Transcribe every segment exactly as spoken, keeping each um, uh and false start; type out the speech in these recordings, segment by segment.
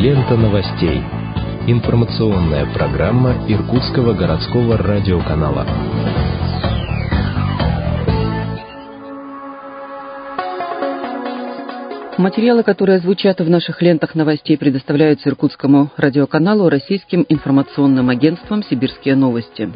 Лента новостей. Информационная программа Иркутского городского радиоканала. Материалы, которые звучат в наших лентах новостей, предоставляются Иркутскому радиоканалу Российским информационным агентством «Сибирские новости».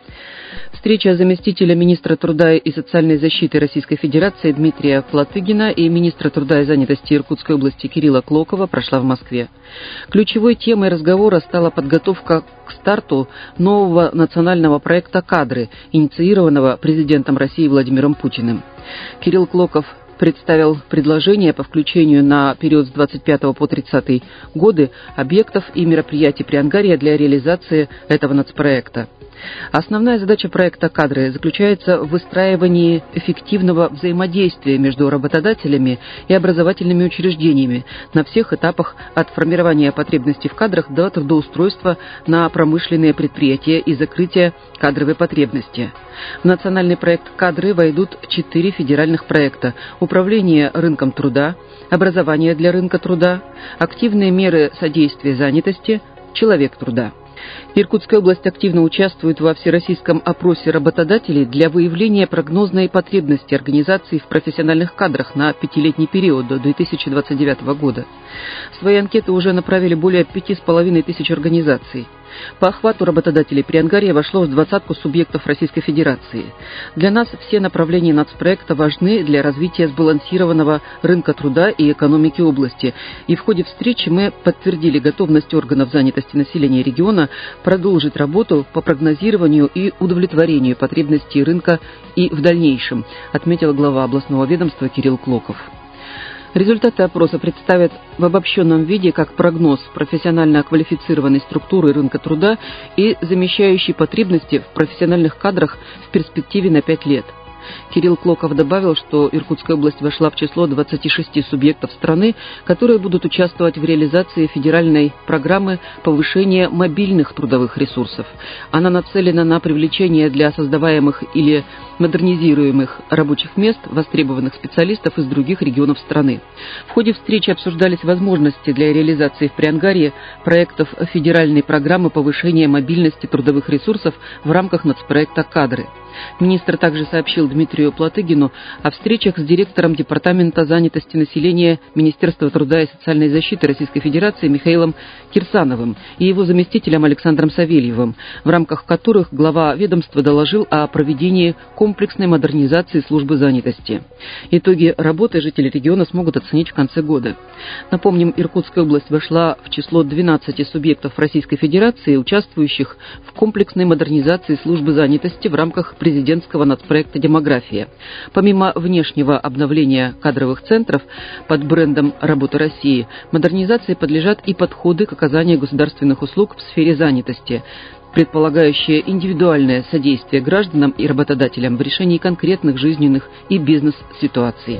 Встреча заместителя министра труда и социальной защиты Российской Федерации Дмитрия Платыгина и министра труда и занятости Иркутской области Кирилла Клокова прошла в Москве. Ключевой темой разговора стала подготовка к старту нового национального проекта «Кадры», инициированного президентом России Владимиром Путиным. Кирилл Клоков представил предложение по включению на период с двадцать пятого по тридцатый годы объектов и мероприятий Приангарья для реализации этого нацпроекта. Основная задача проекта «Кадры» заключается в выстраивании эффективного взаимодействия между работодателями и образовательными учреждениями на всех этапах от формирования потребностей в кадрах до трудоустройства на промышленные предприятия и закрытия кадровой потребности. В национальный проект «Кадры» войдут четыре федеральных проекта: управление рынком труда, образование для рынка труда, активные меры содействия занятости, человек труда. Иркутская область активно участвует во всероссийском опросе работодателей для выявления прогнозной потребности организаций в профессиональных кадрах на пятилетний период до две тысячи двадцать девятого года. Свои анкеты уже направили более пяти с половиной тысяч организаций. По охвату работодателей Приангарье вошло в двадцатку субъектов Российской Федерации. Для нас все направления нацпроекта важны для развития сбалансированного рынка труда и экономики области. И в ходе встречи мы подтвердили готовность органов занятости населения региона продолжить работу по прогнозированию и удовлетворению потребностей рынка и в дальнейшем, отметил глава областного ведомства Кирилл Клоков. Результаты опроса представят в обобщенном виде как прогноз профессионально квалифицированной структуры рынка труда и замещающей потребности в профессиональных кадрах в перспективе на пять лет. Кирилл Клоков добавил, что Иркутская область вошла в число двадцати шести субъектов страны, которые будут участвовать в реализации федеральной программы повышения мобильных трудовых ресурсов. Она нацелена на привлечение для создаваемых или модернизируемых рабочих мест востребованных специалистов из других регионов страны. В ходе встречи обсуждались возможности для реализации в Приангарье проектов федеральной программы повышения мобильности трудовых ресурсов в рамках нацпроекта «Кадры». Министр также сообщил Дмитрию Платыгину о встречах с директором Департамента занятости населения Министерства труда и социальной защиты Российской Федерации Михаилом Кирсановым и его заместителем Александром Савельевым, в рамках которых глава ведомства доложил о проведении комплексной модернизации службы занятости. Итоги работы жители региона смогут оценить в конце года. Напомним, Иркутская область вошла в число двенадцати субъектов Российской Федерации, участвующих в комплексной модернизации службы занятости в рамках президентского нацпроекта «Демография». Помимо внешнего обновления кадровых центров под брендом «Работа России», модернизации подлежат и подходы к оказанию государственных услуг в сфере занятости, предполагающие индивидуальное содействие гражданам и работодателям в решении конкретных жизненных и бизнес-ситуаций.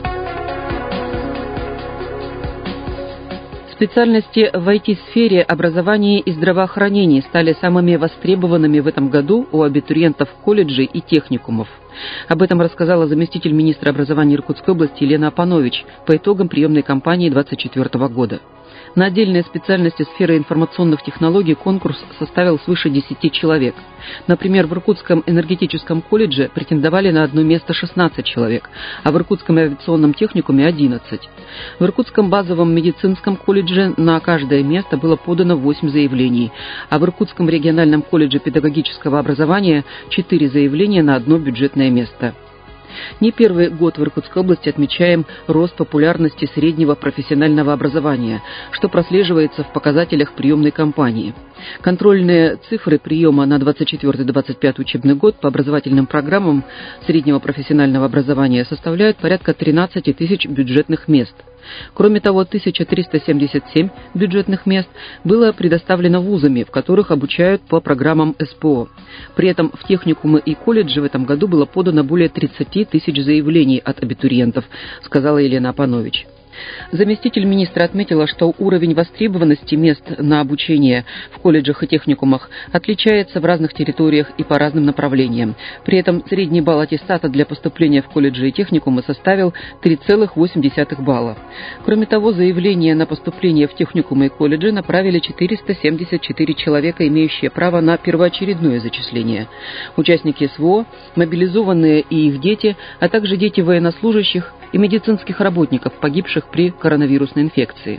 Специальности в ай ти-сфере, образования и здравоохранения стали самыми востребованными в этом году у абитуриентов колледжей и техникумов. Об этом рассказала заместитель министра образования Иркутской области Елена Апанович по итогам приемной кампании две тысячи двадцать четвёртого года. На отдельные специальности сферы информационных технологий конкурс составил свыше десяти человек. Например, в Иркутском энергетическом колледже претендовали на одно место шестнадцать человек, а в Иркутском авиационном техникуме – одиннадцать. В Иркутском базовом медицинском колледже на каждое место было подано восемь заявлений, а в Иркутском региональном колледже педагогического образования – четыре заявления на одно бюджетное место. Не первый год в Иркутской области отмечаем рост популярности среднего профессионального образования, что прослеживается в показателях приемной кампании. Контрольные цифры приема на двадцать четвёртый — двадцать пятый учебный год по образовательным программам среднего профессионального образования составляют порядка тринадцати тысяч бюджетных мест. Кроме того, тысяча триста семьдесят семь бюджетных мест было предоставлено вузами, в которых обучают по программам эс пэ о. При этом в техникумы и колледжи в этом году было подано более тридцати тысяч заявлений от абитуриентов, сказала Елена Апанович. Заместитель министра отметила, что уровень востребованности мест на обучение в колледжах и техникумах отличается в разных территориях и по разным направлениям. При этом средний балл аттестата для поступления в колледжи и техникумы составил три целых восемь десятых балла. Кроме того, заявления на поступление в техникумы и колледжи направили четыреста семьдесят четыре человека, имеющие право на первоочередное зачисление. Участники СВО, мобилизованные и их дети, а также дети военнослужащих и медицинских работников, погибших при коронавирусной инфекции.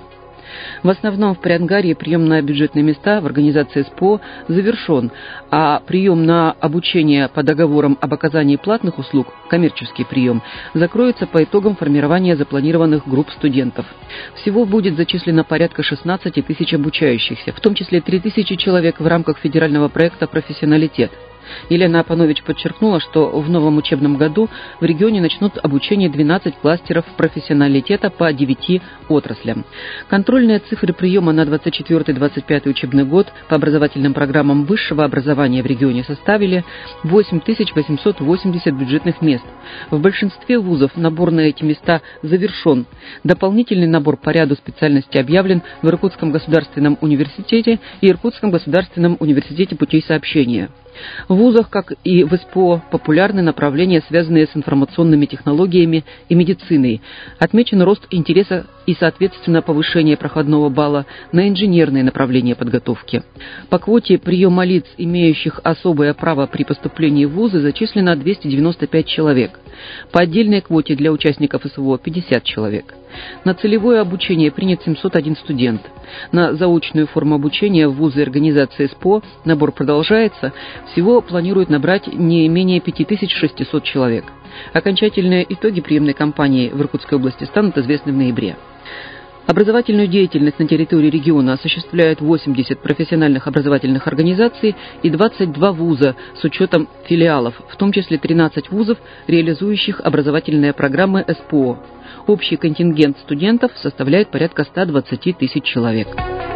В основном в Приангарье прием на бюджетные места в организации СПО завершен, а прием на обучение по договорам об оказании платных услуг, коммерческий прием, закроется по итогам формирования запланированных групп студентов. Всего будет зачислено порядка шестнадцать тысяч обучающихся, в том числе три тысячи человек в рамках федерального проекта «Профессионалитет». Елена Апанович подчеркнула, что в новом учебном году в регионе начнут обучение двенадцать кластеров профессионалитета по девяти отраслям. Контрольные цифры приема на двадцать четвёртый — двадцать пятый учебный год по образовательным программам высшего образования в регионе составили восемь тысяч восемьсот восемьдесят бюджетных мест. В большинстве вузов набор на эти места завершен. Дополнительный набор по ряду специальностей объявлен в Иркутском государственном университете и Иркутском государственном университете путей сообщения. В вузах, как и в СПО, популярны направления, связанные с информационными технологиями и медициной. Отмечен рост интереса и, соответственно, повышение проходного балла на инженерные направления подготовки. По квоте приема лиц, имеющих особое право при поступлении в вузы, зачислено двести девяносто пять человек. По отдельной квоте для участников СВО – пятьдесят человек. На целевое обучение принят семьсот один студент. На заочную форму обучения в вузы и организации СПО набор продолжается. Всего планируют набрать не менее пять тысяч шестьсот человек. Окончательные итоги приемной кампании в Иркутской области станут известны в ноябре. Образовательную деятельность на территории региона осуществляют восемьдесят профессиональных образовательных организаций и двадцать два вуза с учетом филиалов, в том числе тринадцать вузов, реализующих образовательные программы СПО. Общий контингент студентов составляет порядка ста двадцати тысяч человек.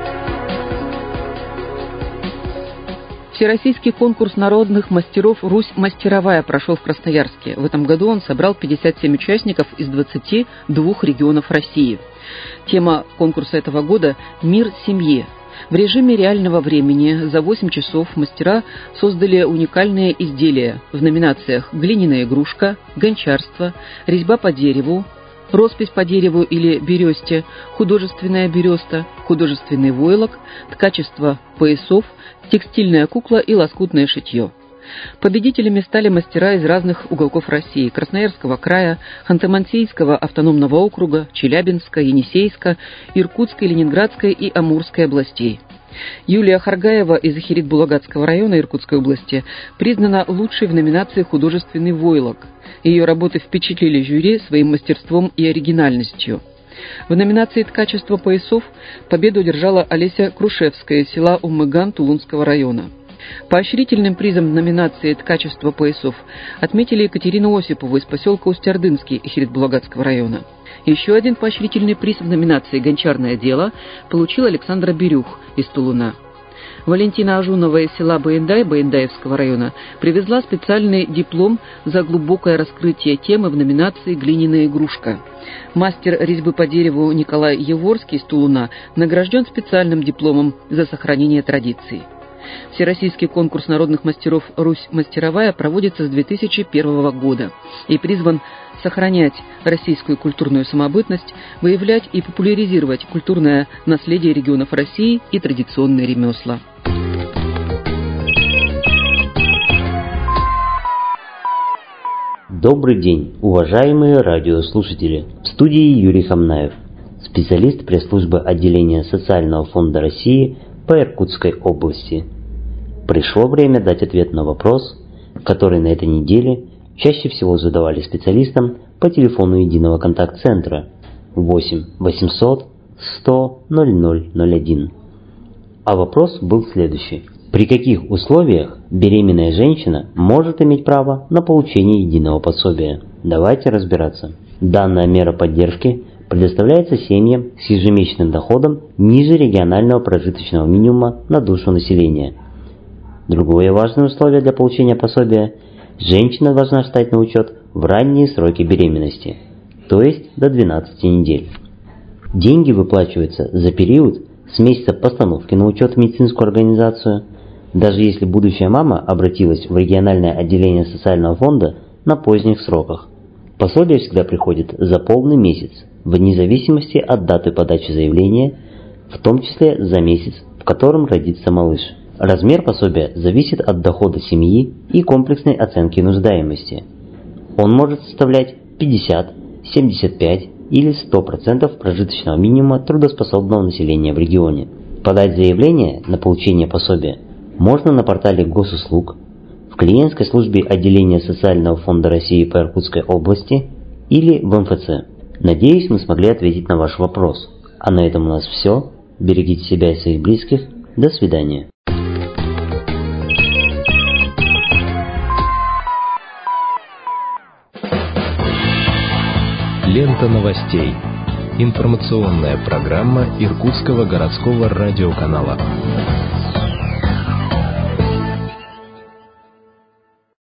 Всероссийский конкурс народных мастеров «Русь мастеровая» прошел в Красноярске. В этом году он собрал пятьдесят семь участников из двадцати двух регионов России. Тема конкурса этого года – «Мир семьи». В режиме реального времени за восемь часов мастера создали уникальные изделия в номинациях «Глиняная игрушка», «Гончарство», «Резьба по дереву», «Роспись по дереву или бересте», «Художественная береста», «Художественный войлок», «Ткачество поясов», «Текстильная кукла» и «Лоскутное шитье». Победителями стали мастера из разных уголков России: Красноярского края, Ханты-Мансийского автономного округа, Челябинска, Енисейска, Иркутской, Ленинградской и Амурской областей. Юлия Харгаева из Ахирит-Булагатского района Иркутской области признана лучшей в номинации «Художественный войлок». Ее работы впечатлили жюри своим мастерством и оригинальностью. В номинации «Ткачество поясов» победу одержала Олеся Крушевская из села Умыган Тулунского района. Поощрительным призом в номинации «Ткачество поясов» отметили Екатерину Осипову из поселка Устьярдынский Ахирит-Булагатского района. Еще один поощрительный приз в номинации «Гончарное дело» получил Александр Бирюх из Тулуна. Валентина Ажунова из села Баендай Баендаевского района привезла специальный диплом за глубокое раскрытие темы в номинации «Глиняная игрушка». Мастер резьбы по дереву Николай Еворский из Тулуна награжден специальным дипломом за сохранение традиций. Всероссийский конкурс народных мастеров «Русь мастеровая» проводится с две тысячи первого года и призван сохранять российскую культурную самобытность, выявлять и популяризировать культурное наследие регионов России и традиционные ремесла. Добрый день, уважаемые радиослушатели! В студии Юрий Хамнаев, специалист пресс-службы отделения Социального фонда России по Иркутской области. Пришло время дать ответ на вопрос, который на этой неделе чаще всего задавали специалистам по телефону единого контакт-центра восемь восемьсот сто ноль ноль ноль один. А вопрос был следующий. При каких условиях беременная женщина может иметь право на получение единого пособия? Давайте разбираться. Данная мера поддержки предоставляется семьям с ежемесячным доходом ниже регионального прожиточного минимума на душу населения. Другое важное условие для получения пособия – женщина должна встать на учет в ранние сроки беременности, то есть до двенадцати недель. Деньги выплачиваются за период с месяца постановки на учет в медицинскую организацию, даже если будущая мама обратилась в региональное отделение социального фонда на поздних сроках. Пособие всегда приходит за полный месяц, вне зависимости от даты подачи заявления, в том числе за месяц, в котором родится малыш. Размер пособия зависит от дохода семьи и комплексной оценки нуждаемости. Он может составлять пятьдесят, семьдесят пять или сто процентов прожиточного минимума трудоспособного населения в регионе. Подать заявление на получение пособия можно на портале Госуслуг, в клиентской службе отделения Социального фонда России по Иркутской области или в эм эф цэ. Надеюсь, мы смогли ответить на ваш вопрос. А на этом у нас все. Берегите себя и своих близких. До свидания. Лента новостей. Информационная программа Иркутского городского радиоканала.